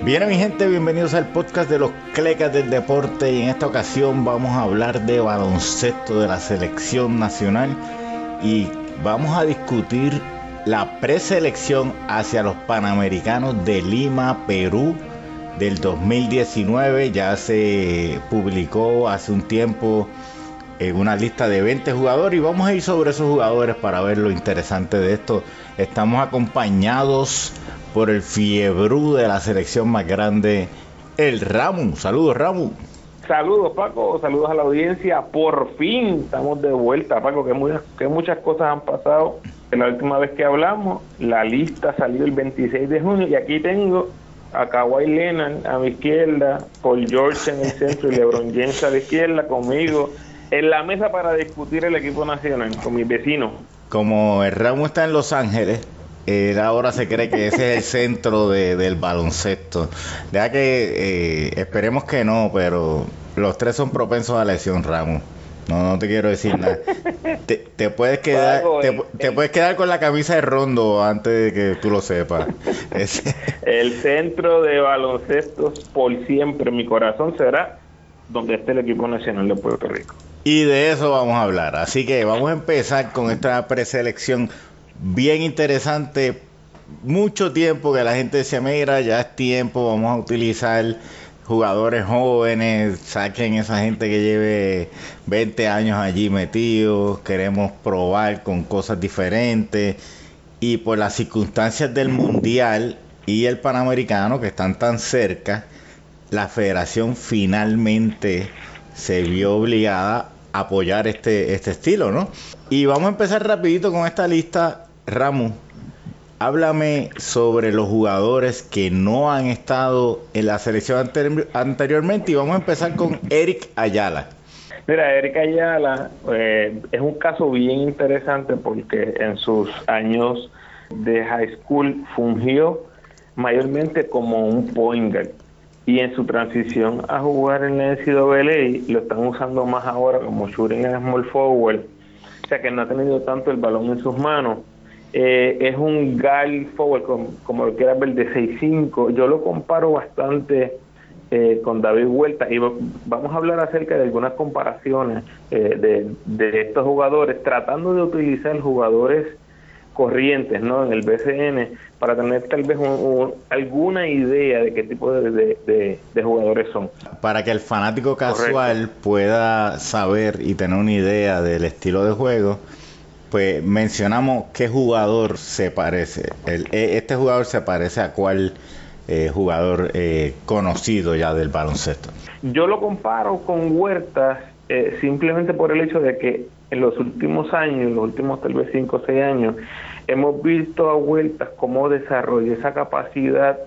Bien, mi gente, bienvenidos al podcast de los Clecas del Deporte, y en esta ocasión vamos a hablar de baloncesto de la selección nacional y vamos a discutir la preselección hacia los Panamericanos de Lima, Perú del 2019. Ya se publicó hace un tiempo una lista de 20 jugadores y vamos a ir sobre esos jugadores para ver lo interesante de esto. Estamos acompañados por el fiebrú de la selección más grande, el Ramu. Saludos, Ramu. Saludos, Paco, saludos a la audiencia. Por fin estamos de vuelta, Paco, que muchas cosas han pasado. La última vez que hablamos, la lista salió el 26 de junio y aquí tengo a Kawhi Leonard a mi izquierda, Paul George en el centro y LeBron James a la izquierda, conmigo en la mesa para discutir el equipo nacional con mis vecinos. Como el Ramu está en Los Ángeles, él ahora se cree que ese es el centro del baloncesto. Deja que esperemos que no, pero los tres son propensos a lesión, Ramu. No te quiero decir nada. Te puedes quedar, te puedes quedar con la camisa de Rondo antes de que tú lo sepas. El centro de baloncesto por siempre, mi corazón será donde esté el equipo nacional de Puerto Rico. Y de eso vamos a hablar. Así que vamos a empezar con esta preselección bien interesante. Mucho tiempo que la gente decía, mira, ya es tiempo, vamos a utilizar jugadores jóvenes, saquen esa gente que lleve 20 años allí metidos, queremos probar con cosas diferentes. Y por las circunstancias del Mundial y el Panamericano, que están tan cerca, la federación finalmente se vio obligada a apoyar este estilo, ¿no? Y vamos a empezar rapidito con esta lista. Ramu, háblame sobre los jugadores que no han estado en la selección anteriormente, y vamos a empezar con Eric Ayala. Mira, Eric Ayala es un caso bien interesante porque en sus años de high school fungió mayormente como un point guard, y en su transición a jugar en la NCAA lo están usando más ahora como shooting and small forward, o sea que no ha tenido tanto el balón en sus manos. Es un guard forward, como lo quieras ver, de 6'5". Yo lo comparo bastante con David Huerta, y vamos a hablar acerca de algunas comparaciones de estos jugadores, tratando de utilizar jugadores corrientes, ¿no?, en el BCN, para tener tal vez alguna idea de qué tipo de jugadores son. Para que el fanático casual pueda saber y tener una idea del estilo de juego, pues mencionamos qué jugador se parece. Este jugador se parece a cuál jugador conocido ya del baloncesto. Yo lo comparo con Huertas simplemente por el hecho de que en los últimos años, los últimos tal vez 5 o 6 años, hemos visto a Huertas cómo desarrolla esa capacidad,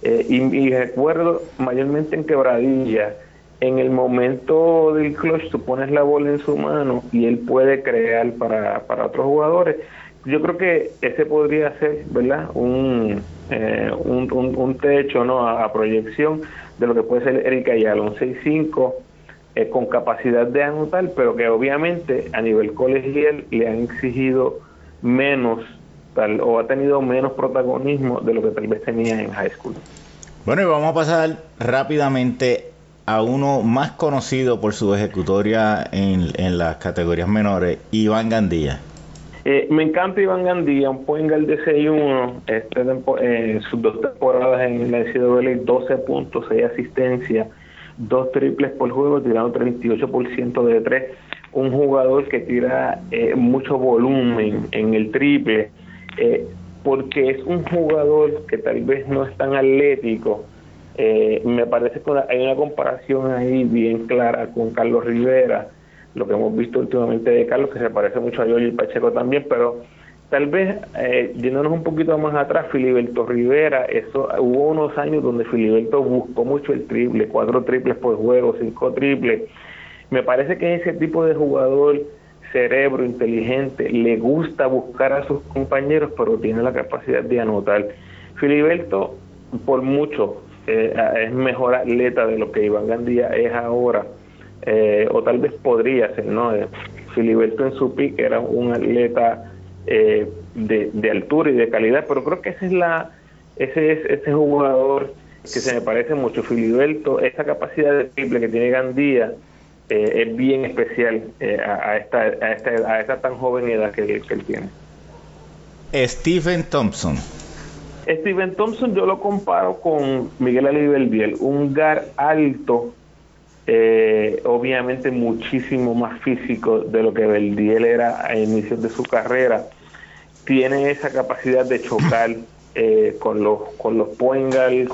y recuerdo mayormente en quebradilla. En el momento del clutch, tú pones la bola en su mano y él puede crear para otros jugadores. Yo creo que ese podría ser, ¿verdad?, un techo, ¿no?, a proyección de lo que puede ser Eric Ayala, un 6'5", con capacidad de anotar, pero que obviamente a nivel colegial le han exigido menos, o ha tenido menos protagonismo de lo que tal vez tenía en high school. Bueno, y vamos a pasar rápidamente a uno más conocido por su ejecutoria en las categorías menores, Iván Gandía. Me encanta Iván Gandía, un point guard de 6'1", sus 2 temporadas en la NCAA, 12 puntos, 6 asistencias, 2 triples por juego, tirando 38% de 3. Un jugador que tira mucho volumen en el triple, porque es un jugador que tal vez no es tan atlético. Me parece que hay una comparación ahí bien clara con Carlos Rivera, lo que hemos visto últimamente de Carlos, que se parece mucho a Yoyi Pacheco también, pero tal vez yéndonos un poquito más atrás, Filiberto Rivera, hubo unos años donde Filiberto buscó mucho el triple, 4 triples por juego, 5 triples. Me parece que ese tipo de jugador, cerebro, inteligente, le gusta buscar a sus compañeros, pero tiene la capacidad de anotar. Filiberto, por mucho, es mejor atleta de lo que Iván Gandía es ahora, o tal vez podría ser, ¿no? Filiberto en su pick era un atleta de altura y de calidad, pero creo que ese jugador que se me parece mucho. Filiberto, esa capacidad de triple que tiene Gandía es bien especial a esta tan joven edad que él tiene. Stephen Thompson. Stephen Thompson yo lo comparo con Miguel Ali Beldiel, un guard alto, obviamente muchísimo más físico de lo que Beldiel era a inicios de su carrera. Tiene esa capacidad de chocar con los point guard,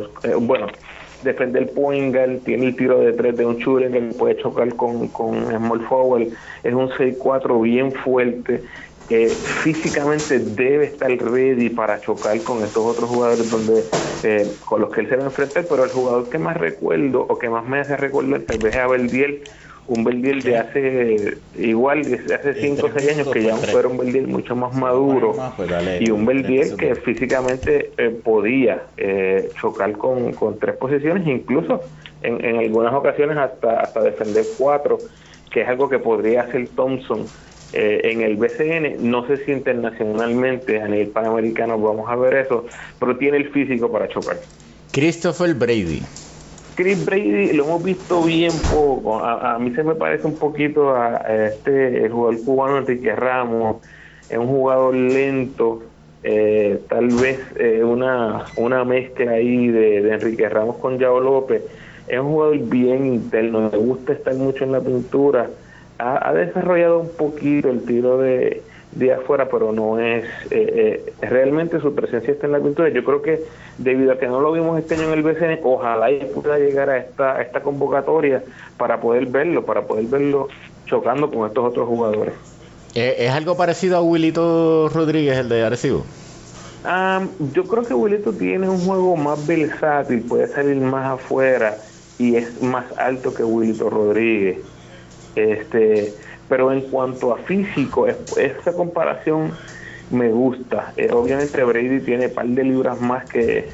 defender el point guard, tiene el tiro de tres de un shooter que puede chocar con small forward, es un 6'4" bien fuerte. Físicamente debe estar ready para chocar con estos otros jugadores con los que él se va a enfrentar, pero el jugador que más recuerdo o que más me hace recordar tal vez es a Beldiel, un Beldiel de hace 5 o 6 años, que ya fuera un Beldiel mucho más maduro, y un Beldiel que físicamente podía chocar con 3 posiciones, incluso en algunas ocasiones hasta defender 4, que es algo que podría hacer Thompson en el BCN. No sé si internacionalmente a nivel panamericano vamos a ver eso, pero tiene el físico para chocar. Christopher Brady. Chris Brady lo hemos visto bien poco. A mí se me parece un poquito a el jugador cubano Enrique Ramos. Es un jugador lento, tal vez una mezcla ahí de Enrique Ramos con Yao López. Es un jugador bien interno, le gusta estar mucho en la pintura. Ha desarrollado un poquito el tiro de afuera, pero no es realmente su presencia está en la pintura. Yo creo que debido a que no lo vimos este año en el BCN, ojalá y pueda llegar a esta convocatoria para poder verlo chocando con estos otros jugadores. ¿Es algo parecido a Wilito Rodríguez, el de Arecibo? Yo creo que Wilito tiene un juego más versátil, puede salir más afuera y es más alto que Wilito Rodríguez. Pero en cuanto a físico, esa comparación me gusta. Obviamente Brady tiene un par de libras más que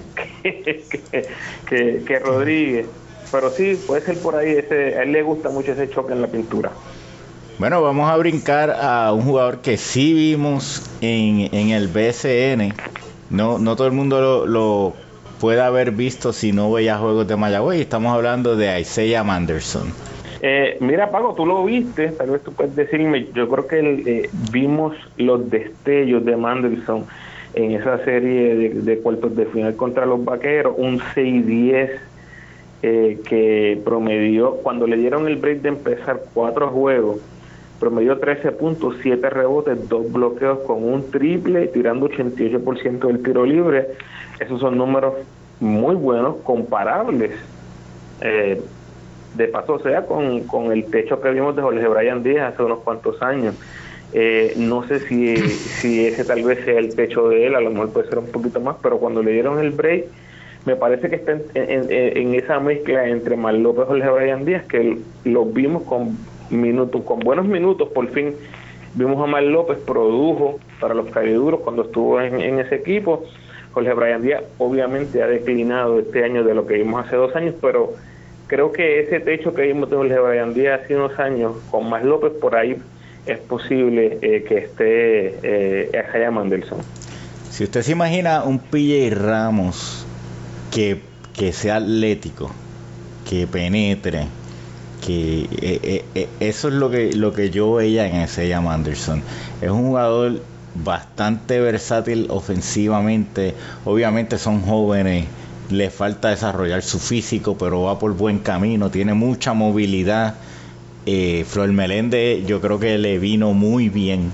Rodríguez, pero sí, puede ser por ahí. A él le gusta mucho ese choque en la pintura. Bueno, vamos a brincar a un jugador que sí vimos en el BCN. No todo el mundo lo puede haber visto si no veía juegos de Mayagüez. Estamos hablando de Isaiah Manderson. Mira, Paco, tú lo viste, tal vez tú puedes decirme. Yo creo que vimos los destellos de Manderson en esa serie de cuartos de final contra los Vaqueros, un 6-10 que promedió, cuando le dieron el break de empezar 4 juegos, promedió 13 puntos, 7 rebotes, 2 bloqueos con un triple, tirando 88% del tiro libre. Esos son números muy buenos, comparables. De paso, o sea, con el techo que vimos de Jorge Brian Díaz hace unos cuantos años. No sé si ese tal vez sea el techo de él, a lo mejor puede ser un poquito más, pero cuando le dieron el break, me parece que está en esa mezcla entre Mar López y Jorge Brian Díaz, que los vimos con buenos minutos. Por fin vimos a Mar López, produjo para los cariduros cuando estuvo en ese equipo. Jorge Brian Díaz obviamente ha declinado este año de lo que vimos hace 2 años, pero creo que ese techo que vimos de Jorge Brian Díaz hace unos años, con más López por ahí, es posible que esté Isaiah Manderson. Si usted se imagina un PJ Ramos que sea atlético, que penetre, que eso es lo que yo veía en Isaiah Manderson. Es un jugador bastante versátil ofensivamente. Obviamente son jóvenes, le falta desarrollar su físico, pero va por buen camino, tiene mucha movilidad. Flor Meléndez yo creo que le vino muy bien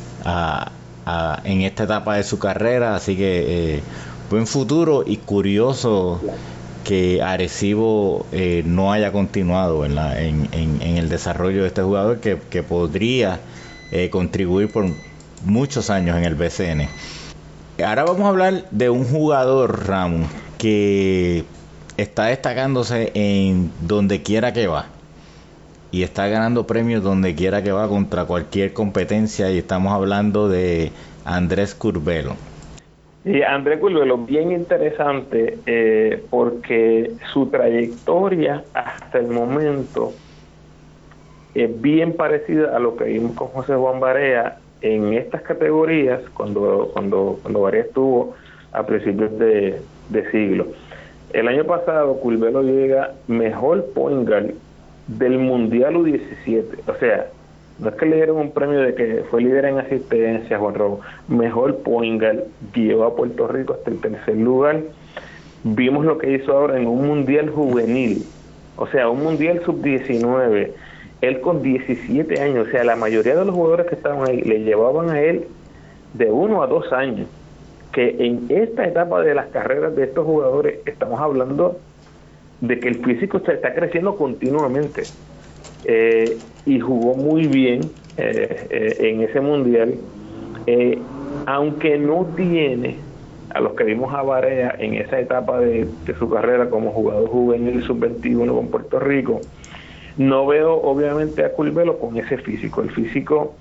en esta etapa de su carrera, así que buen futuro. Y curioso que Arecibo no haya continuado en el desarrollo de este jugador que podría contribuir por muchos años en el BCN. Ahora vamos a hablar de un jugador, Ramos, que está destacándose en donde quiera que va y está ganando premios donde quiera que va contra cualquier competencia, y estamos hablando de Andrés Curbelo. Y Andrés Curbelo, bien interesante, porque su trayectoria hasta el momento es bien parecida a lo que vimos con José Juan Barea en estas categorías cuando Barea estuvo a principios de siglo. El año pasado Curvelo llega mejor point guard del Mundial U17. O sea, no es que le dieron un premio de que fue líder en asistencia, Juan Robo. Mejor point guard, guió a Puerto Rico hasta el tercer lugar. Vimos lo que hizo ahora en un Mundial juvenil. O sea, un Mundial sub-19. Él con 17 años. O sea, la mayoría de los jugadores que estaban ahí le llevaban a él de 1 a 2 años. Que en esta etapa de las carreras de estos jugadores estamos hablando de que el físico se está creciendo continuamente, y jugó muy bien en ese mundial, aunque no tiene a los que vimos a Barea en esa etapa de su carrera como jugador juvenil sub-21 con Puerto Rico. No veo obviamente a Curvelo con ese físico. El físico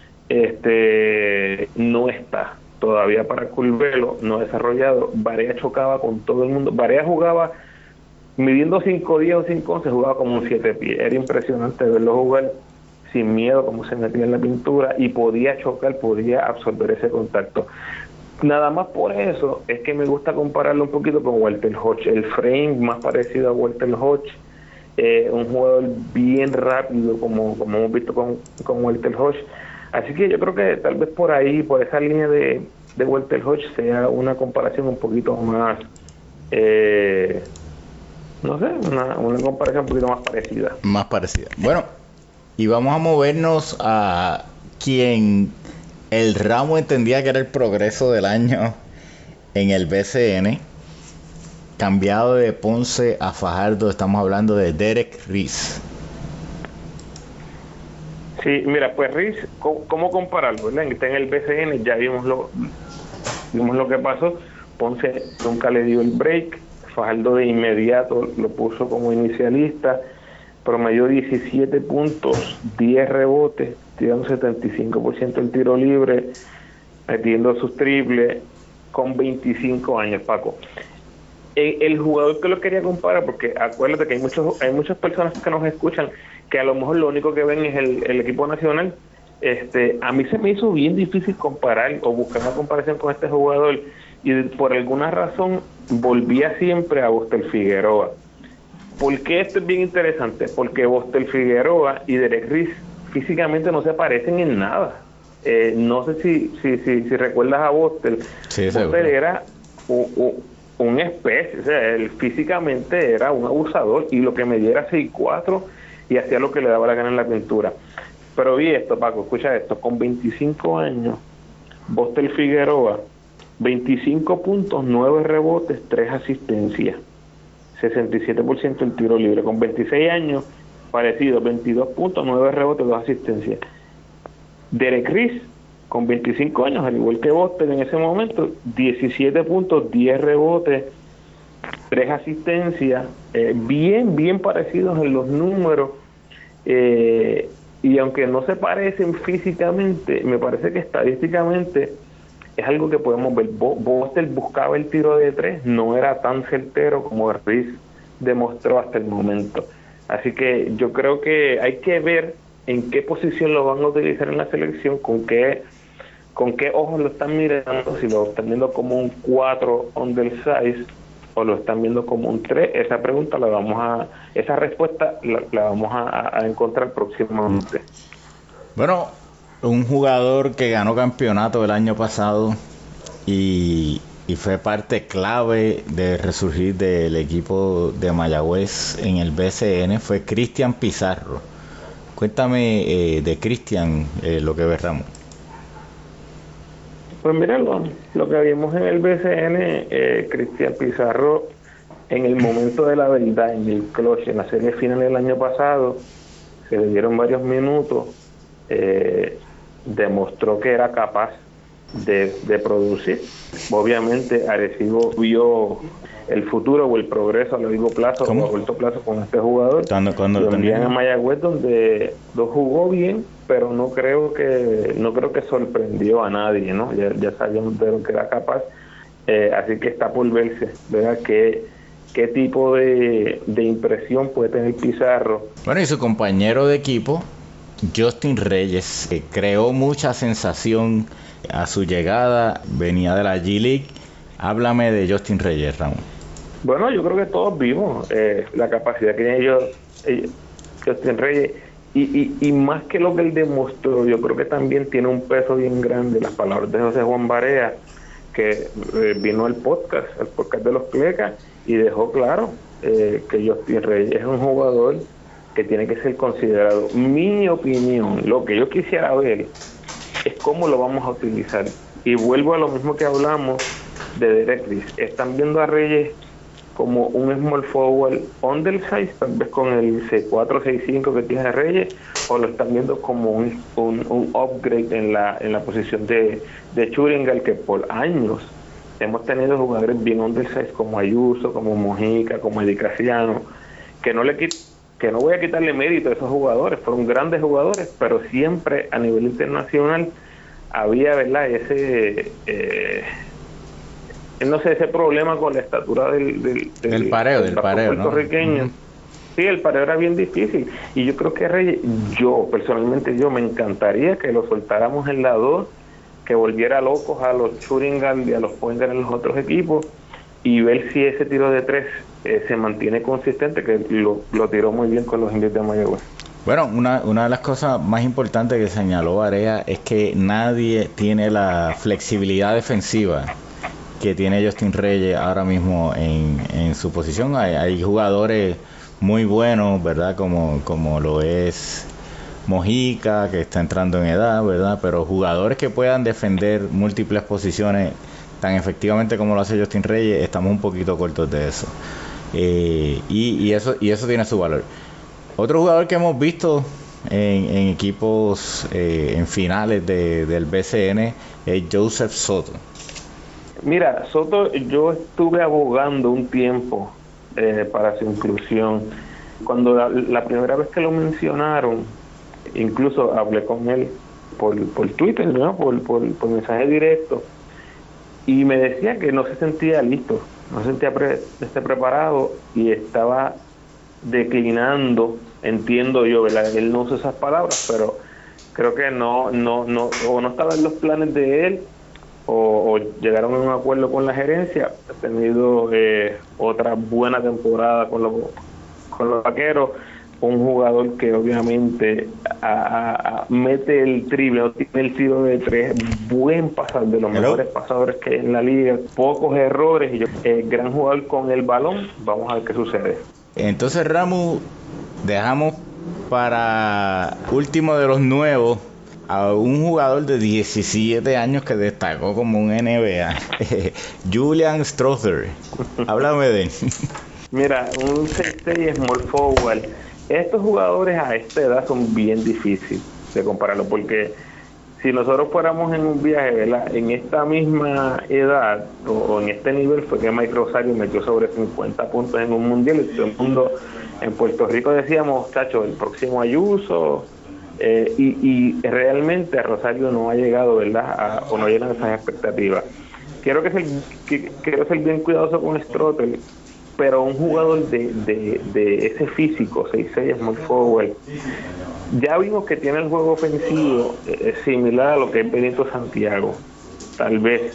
no está todavía para Curvelo, no desarrollado. Barea chocaba con todo el mundo. Barea jugaba midiendo 5'10" o 5'11", jugaba como un 7 pies. Era impresionante verlo jugar sin miedo, como se metía en la pintura, y podía chocar, podía absorber ese contacto. Nada más por eso es que me gusta compararlo un poquito con Walter Hodge. El frame más parecido a Walter Hodge, un jugador bien rápido, como hemos visto con Walter Hodge. Así que yo creo que tal vez por ahí, por esa línea de Walter Hodge, sea una comparación un poquito más, no sé, una comparación un poquito más parecida. Más parecida. Bueno, y vamos a movernos a quien el ramo entendía que era el progreso del año en el BCN. Cambiado de Ponce a Fajardo, estamos hablando de Derek Riis. Sí, mira, pues Riis, ¿cómo compararlo? ¿Verdad? Está en el BCN, ya vimos lo que pasó. Ponce nunca le dio el break. Fajardo de inmediato lo puso como inicialista, promedió 17 puntos, 10 rebotes, tirando 75% el tiro libre, metiendo sus triples, con 25 años, Paco. El jugador que lo quería comparar, porque acuérdate que hay muchas personas que nos escuchan que a lo mejor lo único que ven es el equipo nacional. A mí se me hizo bien difícil comparar o buscar una comparación con este jugador, y por alguna razón volvía siempre a Bostel Figueroa. ¿Por qué esto es bien interesante? Porque Bostel Figueroa y Derek Riis físicamente no se parecen en nada. No sé si recuerdas a Bostel. Sí, Bostel era un especie, o sea, él físicamente era un abusador, y lo que medía era 6'4" y hacía lo que le daba la gana en la pintura. Pero vi esto, Paco, escucha esto: con 25 años, Bostel Figueroa, 25 puntos, 9 rebotes, 3 asistencias, 67% el tiro libre. Con 26 años, parecido, 22 puntos, 9 rebotes, 2 asistencias. Derek Riis, con 25 años, al igual que Bostel en ese momento, 17 puntos, 10 rebotes, 3 asistencias, bien parecidos en los números, y aunque no se parecen físicamente, me parece que estadísticamente es algo que podemos ver. Bostel buscaba el tiro de 3, no era tan certero como Riis demostró hasta el momento. Así que yo creo que hay que ver en qué posición lo van a utilizar en la selección, con qué ojos lo están mirando, si lo están viendo como un 4 undersize o lo están viendo como un 3. Esa pregunta esa respuesta la vamos a encontrar próximamente. Bueno, un jugador que ganó campeonato el año pasado y fue parte clave de resurgir del equipo de Mayagüez en el BCN fue Cristian Pizarro. Cuéntame de Cristian, lo que ve Ramón. Pues mira, lo que vimos en el BCN, Cristian Pizarro, en el momento de la verdad, en el clutch, en la serie final del año pasado, se le dieron varios minutos, demostró que era capaz de producir. Obviamente Arecibo vio el futuro o el progreso a largo plazo o a corto plazo con este jugador. Cuando lo envían a Mayagüez, donde lo jugó bien, pero no creo que sorprendió a nadie, ¿no? Ya sabíamos de lo que era capaz, así que está por verse, ¿verdad? ¿Qué tipo de impresión puede tener Pizarro? Bueno, y su compañero de equipo, Justin Reyes, que creó mucha sensación a su llegada, venía de la G-League. Háblame de Justin Reyes, Ramón. Bueno, yo creo que todos vimos la capacidad que tiene Justin Reyes, y más que lo que él demostró, yo creo que también tiene un peso bien grande las palabras de José Juan Barea, que vino al podcast de los Clecas, y dejó claro que Justin Reyes es un jugador que tiene que ser considerado. Mi opinión, lo que yo quisiera ver es cómo lo vamos a utilizar. Y vuelvo a lo mismo que hablamos de Derek Rice. Están viendo a Reyes como un small forward undersize, tal vez con el C4, C5 que tiene Reyes, o lo están viendo como un upgrade en la posición de Churingal, que por años hemos tenido jugadores bien undersize como Ayuso, como Mojica, como Eddie Casiano, que no voy a quitarle mérito a esos jugadores, fueron grandes jugadores, pero siempre a nivel internacional había, ¿verdad?, ese ese problema con la estatura del pareo puertorriqueño, ¿no? Sí, el pareo era bien difícil, y yo creo que Reyes, personalmente me encantaría que lo soltáramos en la 2, que volviera locos a los Churingal y a los Pointer en los otros equipos, y ver si ese tiro de 3 se mantiene consistente, que lo tiró muy bien con los Indios de Mayagüez. Bueno, una de las cosas más importantes que señaló Barea es que nadie tiene la flexibilidad defensiva que tiene Justin Reyes ahora mismo en su posición. Hay jugadores muy buenos, ¿verdad? Como lo es Mojica, que está entrando en edad, ¿verdad? Pero jugadores que puedan defender múltiples posiciones tan efectivamente como lo hace Justin Reyes, estamos un poquito cortos de eso. Y eso tiene su valor. Otro jugador que hemos visto en equipos en finales del BCN es Joseph Soto. Mira, Soto, yo estuve abogando un tiempo para su inclusión. Cuando la primera vez que lo mencionaron, incluso hablé con él por Twitter, ¿no? por mensaje directo, y me decía que no se sentía listo, no se sentía preparado, y estaba declinando, entiendo yo, ¿verdad? Él no usa esas palabras, pero creo que no estaba en los planes de él, o llegaron a un acuerdo con la gerencia. Ha tenido otra buena temporada con los Vaqueros, un jugador que obviamente mete el triple, no tiene el tiro de 3, buen pasador, de los mejores pasadores que hay en la liga, pocos errores, y gran jugador con el balón. Vamos a ver qué sucede. Entonces, Ramu, dejamos para último de los nuevos a un jugador de 17 años que destacó como un NBA, Julian Strother. Háblame de él. Mira, un 6'6" small forward. Estos jugadores a esta edad son bien difíciles de compararlo, porque si nosotros fuéramos en un viaje, ¿verdad?, en esta misma edad o en este nivel, fue que Mike Rosario metió sobre 50 puntos en un mundial, y todo el mundo en Puerto Rico decíamos, chacho, el próximo Ayuso, y realmente Rosario no ha llegado, ¿verdad?, o no llegan esas expectativas. Quiero ser bien cuidadoso con Strother, pero un jugador de ese físico, 6'6", small forward, ya vimos que tiene el juego ofensivo similar a lo que es Benito Santiago, tal vez,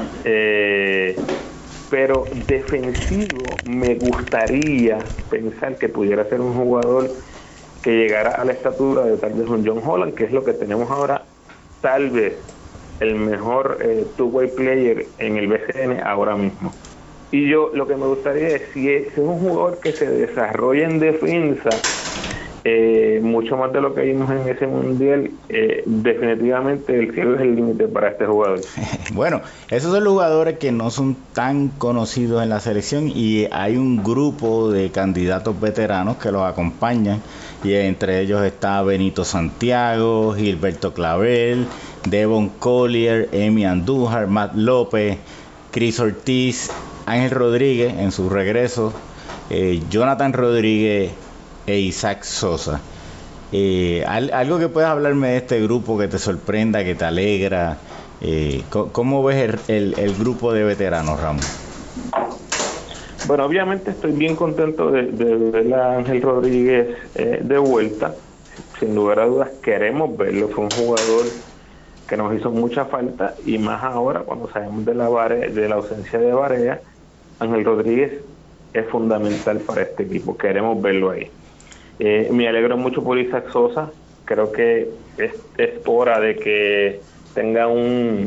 pero defensivo me gustaría pensar que pudiera ser un jugador que llegara a la estatura de tal vez un John Holland, que es lo que tenemos ahora, tal vez el mejor two-way player en el BCN ahora mismo. Y yo lo que me gustaría es, si es un jugador que se desarrolla en defensa, mucho más de lo que vimos en ese mundial, definitivamente el cielo es el límite para este jugador. Bueno, esos son los jugadores que no son tan conocidos en la selección, y hay un grupo de candidatos veteranos que los acompañan, y entre ellos está Benito Santiago, Gilberto Clavel, Devon Collier, Emi Andújar, Matt López, Chris Ortiz, Ángel Rodríguez en su regreso, Jonathan Rodríguez e Isaac Sosa. Algo que puedas hablarme de este grupo que te sorprenda, que te alegra. ¿Cómo ves el grupo de veteranos, Ramón? Bueno, obviamente estoy bien contento de ver a Ángel Rodríguez de vuelta. Sin lugar a dudas queremos verlo. Fue un jugador que nos hizo mucha falta, y más ahora cuando sabemos de la ausencia de Barea. Ángel Rodríguez es fundamental para este equipo. Queremos verlo ahí. Me alegro mucho por Isaac Sosa. Creo que es hora de que tenga una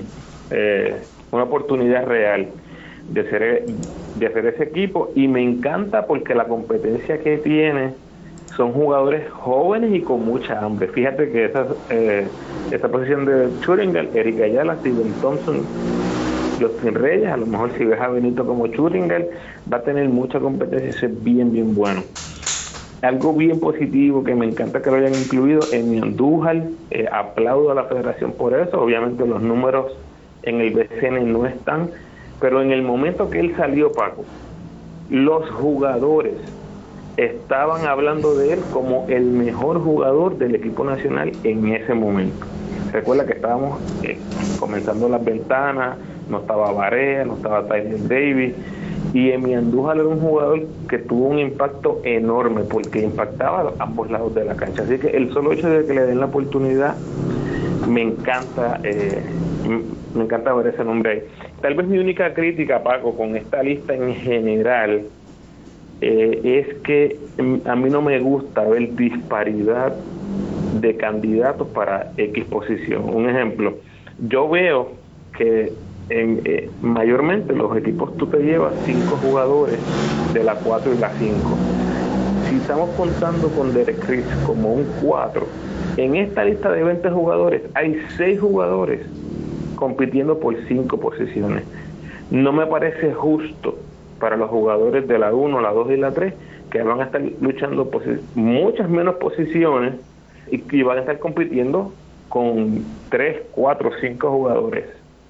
oportunidad real de hacer ese equipo, y me encanta porque la competencia que tiene son jugadores jóvenes y con mucha hambre. Fíjate que esa posición de Churingal, Eric Ayala, Steven Thompson, Justin Reyes, a lo mejor si ves a Benito como Churingal, va a tener mucha competencia. Eso es bien, bien bueno. Algo bien positivo que me encanta que lo hayan incluido en Andújar, aplaudo a la federación por eso. Obviamente los números en el BCN no están, pero en el momento que él salió, Paco, los jugadores estaban hablando de él como el mejor jugador del equipo nacional en ese momento. Recuerda que estábamos comenzando las ventanas, no estaba Barea, no estaba Tyler Davis, y Emi Andújar era un jugador que tuvo un impacto enorme porque impactaba a ambos lados de la cancha. Así que el solo hecho de que le den la oportunidad, me encanta ver ese nombre ahí. Tal vez mi única crítica, Paco, con esta lista en general, es que a mí no me gusta ver disparidad de candidatos para X posición. Un ejemplo, yo veo que mayormente los equipos tú te llevas 5 jugadores de la 4 y la 5. Si estamos contando con Derek Chris como un 4, en esta lista de 20 jugadores hay 6 jugadores compitiendo por 5 posiciones. No me parece justo para los jugadores de la 1, la 2 y la 3, que van a estar luchando muchas menos posiciones y van a estar compitiendo con 3, 4, 5 jugadores.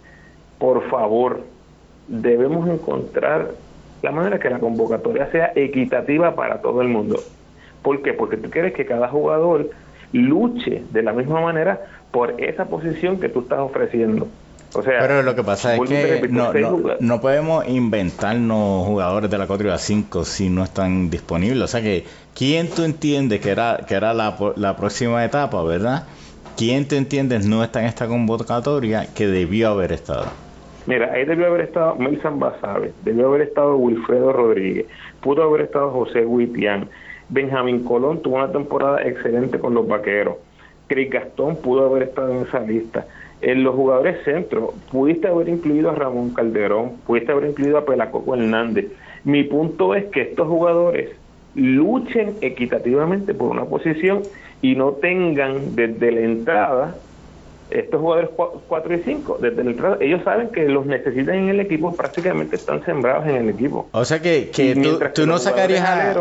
Por favor, debemos encontrar la manera que la convocatoria sea equitativa para todo el mundo. ¿Por qué? Porque tú quieres que cada jugador luche de la misma manera por esa posición que tú estás ofreciendo. O sea, pero lo que pasa es que no podemos inventarnos jugadores de la 4 y la 5 si no están disponibles. O sea que, ¿quién tú entiendes que era la próxima etapa, verdad? ¿Quién te entiendes no está en esta convocatoria que debió haber estado? Mira, ahí debió haber estado Melsan Basabe, debió haber estado Wilfredo Rodríguez, pudo haber estado José Huitián, Benjamín Colón tuvo una temporada excelente con los Vaqueros, Cris Gastón pudo haber estado en esa lista. En los jugadores centro, pudiste haber incluido a Ramón Calderón, pudiste haber incluido a Pelacoco Hernández. Mi punto es que estos jugadores luchen equitativamente por una posición y no tengan desde la entrada, estos jugadores 4 y 5, desde la entrada, ellos saben que los necesitan en el equipo, prácticamente están sembrados en el equipo. O sea que tú no sacarías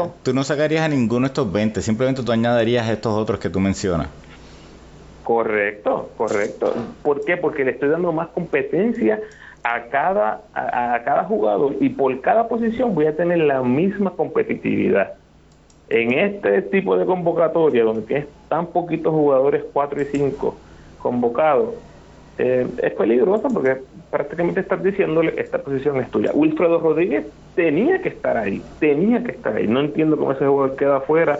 a ninguno de estos 20, simplemente tú añadirías estos otros que tú mencionas. Correcto. ¿Por qué? Porque le estoy dando más competencia a cada jugador, y por cada posición voy a tener la misma competitividad. En este tipo de convocatoria, donde tienes tan poquitos jugadores 4 y 5 convocados, es peligroso porque prácticamente estás diciéndole esta posición es tuya. Wilfredo Rodríguez tenía que estar ahí. No entiendo cómo ese jugador queda afuera.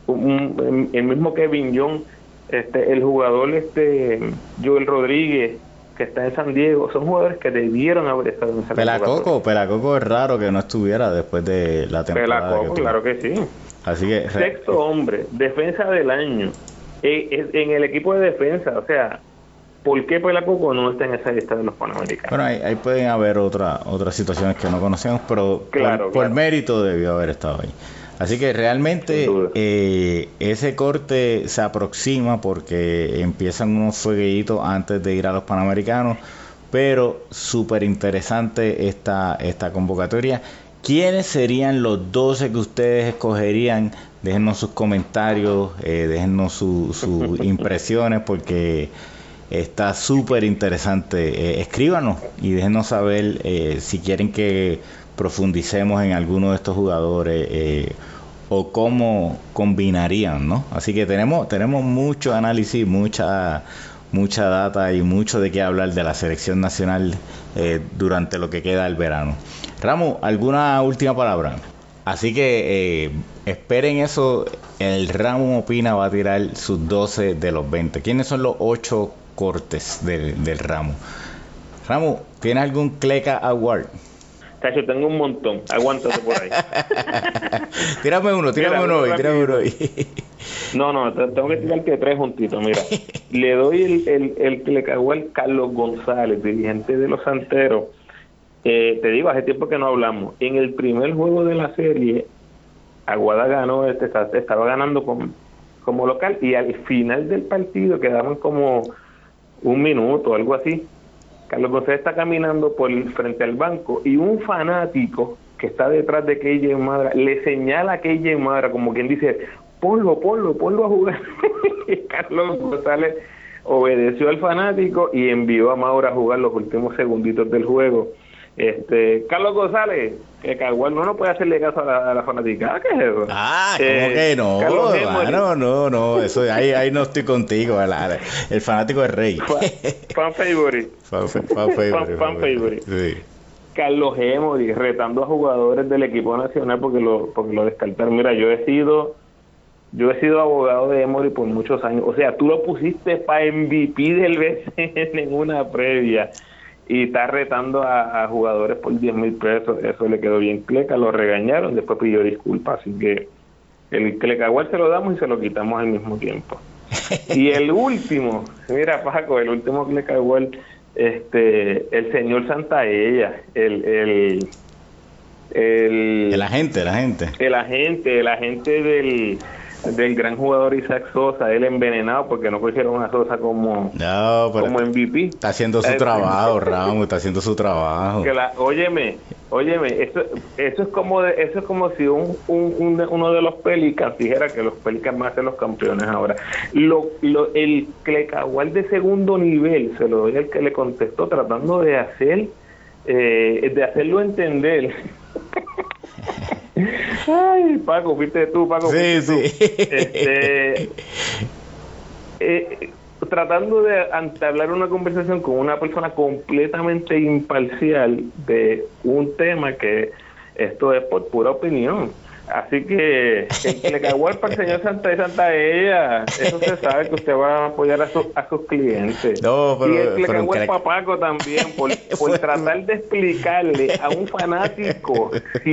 El mismo Kevin Young, el jugador Joel Rodríguez, que está en San Diego, son jugadores que debieron haber estado en esa convocatoria. Pelacoco es raro que no estuviera después de la temporada. Pelacoco, claro que sí. Así que sexto hombre, defensa del año, en el equipo de defensa. O sea, ¿por qué Pelacoco no está en esa lista de los Panamericanos? Bueno, ahí pueden haber otras situaciones que no conocemos, pero por mérito debió haber estado ahí. Así que realmente ese corte se aproxima porque empiezan unos fueguitos antes de ir a los Panamericanos, pero súper interesante esta convocatoria. ¿Quiénes serían los 12 que ustedes escogerían? Déjennos sus comentarios, déjennos sus impresiones, porque está súper interesante. Escríbanos y déjennos saber si quieren que profundicemos en alguno de estos jugadores o cómo combinarían, ¿no? Así que tenemos mucho análisis, mucha data y mucho de qué hablar de la selección nacional durante lo que queda del verano. Ramu, ¿alguna última palabra? Así que esperen eso. El Ramu Opina va a tirar sus 12 de los 20. ¿Quiénes son los 8 cortes del Ramu? Ramu, ¿tienes algún Cleca Award? Cacho, tengo un montón. Aguántate por ahí. Tírame uno hoy. No, tengo que tirarte 3 juntitos. Mira, le doy el que le cagó al Carlos González, dirigente de los Santeros. Te digo, hace tiempo que no hablamos. En el primer juego de la serie, Aguada ganó, estaba ganando como local, y al final del partido quedaban como 1 minuto, algo así. Carlos González está caminando frente al banco y un fanático que está detrás de KJ Madra le señala a KJ Madra como quien dice, ponlo a jugar. Y Carlos González obedeció al fanático y envió a Maura a jugar los últimos segunditos del juego. Carlos González, que Cagual no puede hacerle caso a la fanática. ¿Qué es eso? ¿Cómo que no? No, eso ahí no estoy contigo. El fanático es rey. Fan favorite. Fan favorite. Sí. Carlos Emory retando a jugadores del equipo nacional porque lo descartaron. Mira, yo he sido abogado de Emory por muchos años. O sea, tú lo pusiste para MVP del BCN en una previa y está retando a jugadores por 10,000 pesos. Eso le quedó bien Cleca, lo regañaron, después pidió disculpas, así que el Clecagual se lo damos y se lo quitamos al mismo tiempo. Y el último, mira Paco, el último Clecagual, el señor Santaella, el agente del gran jugador Isaac Sosa, él envenenado porque no cogieron a Sosa como MVP. Está haciendo su trabajo, Ramos, está haciendo su trabajo. Óyeme, eso es como si uno de los Pelicans dijera que los Pelicans van a ser los campeones ahora. El Clecagual de segundo nivel, se lo doy al que le contestó, tratando de hacerlo entender. Ay, Paco, fuiste tú. Sí. Tratando de entablar una conversación con una persona completamente imparcial de un tema que esto es por pura opinión. Así que el que le cagó para el señor Santaella, eso se sabe que usted va a apoyar a sus clientes. No, pero, y el que le cagó el papaco también por tratar de explicarle a un fanático.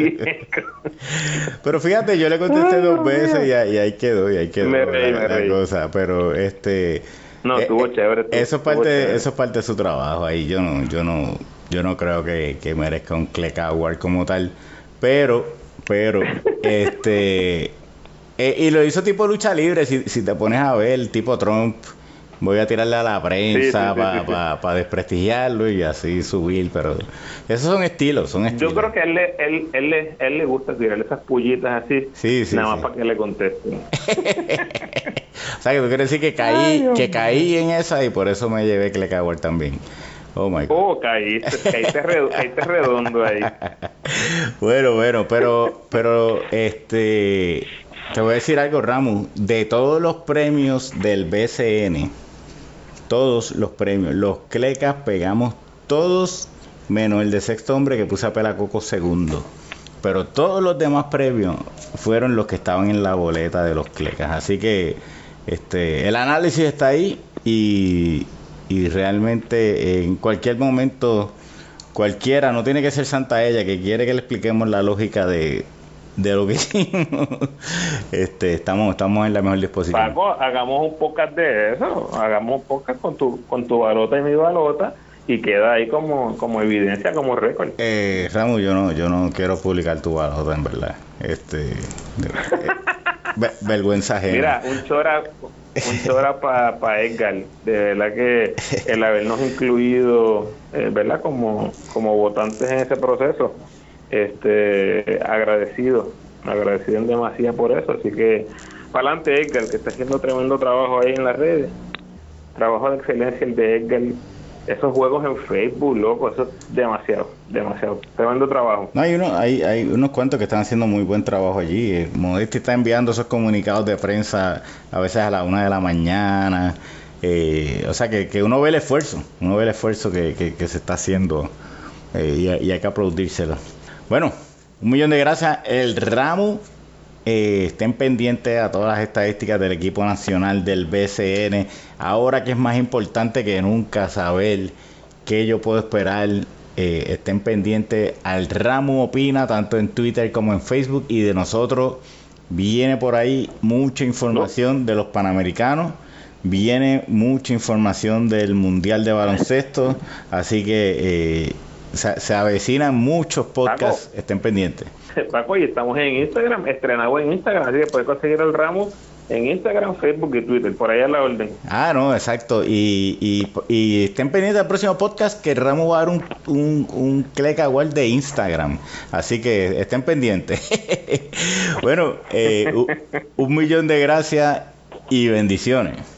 Pero fíjate, yo le contesté 2 veces y ahí quedó me reí. Cosa, pero no, estuvo chévere. Eso es parte de su trabajo ahí. Yo no creo que merezca un Clecagual como tal, pero y lo hizo tipo lucha libre. Si te pones a ver, tipo Trump, voy a tirarle a la prensa para desprestigiarlo y así subir, pero esos son estilos. Yo creo que a él le gusta tirarle esas pullitas así, nada más para que le contesten. O sea, que tú quieres decir que caí en esa y por eso me llevé Clecagual también. Oh my God. Oh, caíste redondo ahí. Bueno, pero te voy a decir algo, Ramu. De todos los premios del BCN, todos los premios, los Clecas pegamos todos, menos el de sexto hombre que puse a Pelacoco segundo. Pero todos los demás premios fueron los que estaban en la boleta de los Clecas. Así que el análisis está ahí y realmente en cualquier momento cualquiera, no tiene que ser Santaella, que quiere que le expliquemos la lógica de lo que hicimos, estamos en la mejor disposición. Paco, hagamos un podcast de eso, hagamos un podcast con tu balota y mi balota y queda ahí como evidencia, como récord. Ramu, yo no quiero publicar tu balota, en verdad. Vergüenza ajena. Mira, un chora para Edgar, de verdad que el habernos incluido, verdad, como votantes en ese proceso, agradecido en demasía por eso, así que para adelante Edgar, que está haciendo tremendo trabajo ahí en las redes, trabajo de excelencia el de Edgar. Esos juegos en Facebook, loco, eso es demasiado, tremendo trabajo. No, hay unos cuantos que están haciendo muy buen trabajo allí. Modesti está enviando esos comunicados de prensa a veces a la 1 de la mañana. O sea que uno ve el esfuerzo, que se está haciendo y hay que aplaudírselo. Bueno, 1,000,000 de gracias. El Ramu, estén pendientes a todas las estadísticas del equipo nacional del BCN. Ahora que es más importante que nunca saber qué yo puedo esperar estén pendientes al Ramu Opina, tanto en Twitter como en Facebook, y de nosotros viene por ahí mucha información de los Panamericanos, viene mucha información del Mundial de Baloncesto, así que se avecinan muchos podcasts, Paco, estén pendientes. Paco, y estamos en Instagram, estrenado en Instagram, así que puedes conseguir el Ramu en Instagram, Facebook y Twitter, por ahí a la orden. No, exacto. Y estén pendientes del próximo podcast, que Ramos va a dar un Click Award de Instagram. Así que estén pendientes. Bueno, un millón de gracias y bendiciones.